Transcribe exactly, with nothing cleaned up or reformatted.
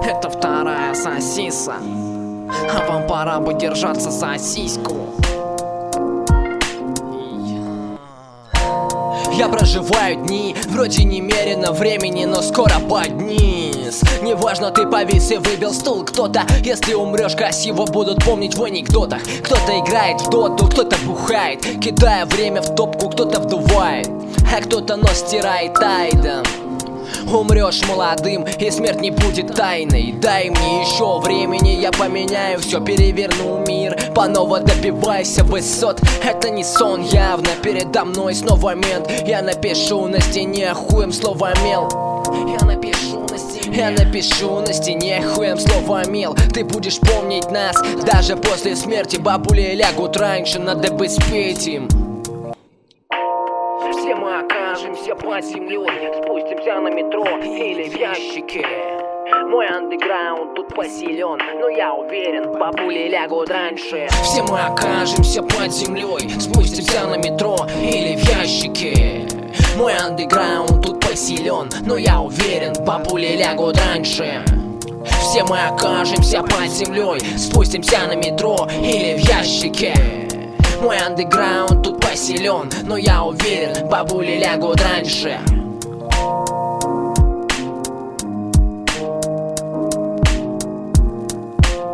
Это вторая сосиса, а вам пора бы держаться за сиську. Я проживаю дни, вроде немерено времени, но скоро подниз. Неважно, ты повис и выбил стул кто-то. Если умрешь красиво, будут помнить в анекдотах. Кто-то играет в доту, кто-то бухает, кидая время в топку, кто-то вдувает, а кто-то нос стирает тайдом. Умрешь молодым, и смерть не будет тайной. Дай мне еще времени, я поменяю все, переверну мир. По-ново добивайся высот. Это не сон, явно передо мной снова мент. Я напишу на стене хуем слово мел. Я напишу на стене Я напишу на стене хуем слово мел. Ты будешь помнить нас даже после смерти. Бабули лягут раньше, надо бы спеть им. Все мы окажемся под землей, спустимся на метро или в ящике. Мой андеграунд тут посилен, но я уверен, бабули лягут раньше. Все мы окажемся под землей, спустимся на метро или в ящике. Мой андеграунд тут посилен, но я уверен, бабули лягут раньше. Все мы окажемся под землей, спустимся на метро или в ящике. Мой андеграунд тут посилен, но я уверен, бабули лягут раньше.